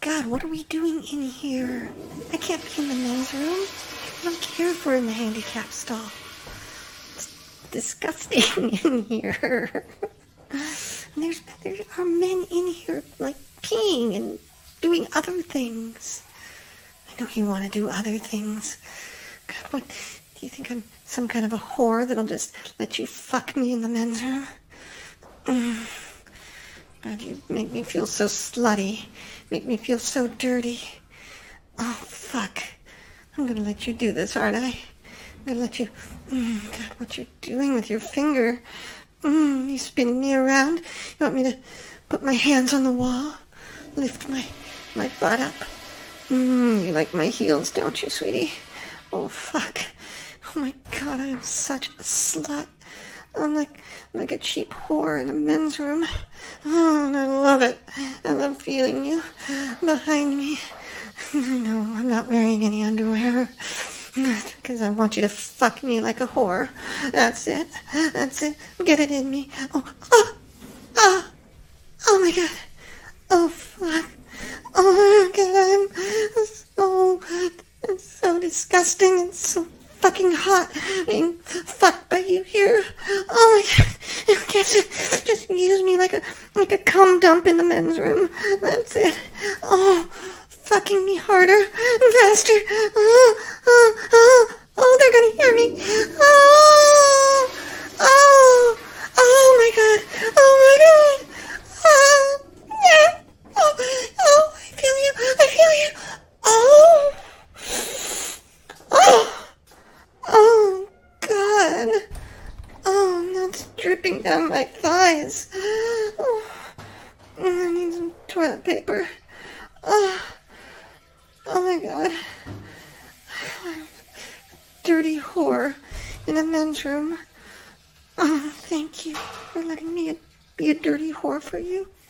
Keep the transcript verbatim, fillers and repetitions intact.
God, what are we doing in here? I can't be in the men's room. I don't care if we're in the handicap stall. It's disgusting in here. There's, there are men in here, like, peeing and doing other things. I know you want to do other things. God, what, do you think I'm some kind of a whore that'll just let you fuck me in the men's room? Mm. God, you make me feel so slutty. Make me feel so dirty. Oh, fuck. I'm gonna let you do this, aren't I? I'm gonna let you... Mm, God, what you're doing with your finger. Mm, you spinning me around. You want me to put my hands on the wall? Lift my, my butt up? Mm, you like my heels, don't you, sweetie? Oh, fuck. Oh, my God, I'm such a slut. I'm like, like a cheap whore in a men's room. Oh, and I love it. I love feeling you behind me. No, I'm not wearing any underwear. Because I want you to fuck me like a whore. That's it. That's it. Get it in me. Oh, oh, oh, oh my God. Oh, fuck. Oh, my God. I'm so, it's so disgusting and so fucking hot being fucked by you here. Oh my God. Just, just use me like a, like a cum dump in the men's room. That's it. Oh, fucking me harder, faster. Oh, oh, oh, oh, they're gonna hear me. Oh, oh, oh my God. Oh my God. Oh, yeah. Oh, oh, I feel you. I feel you. Oh, oh, oh, God. Oh, now it's dripping down my thighs. Oh, I need some toilet paper. Oh. Oh my God. Dirty whore in a men's room. Oh, thank you for letting me be a dirty whore for you.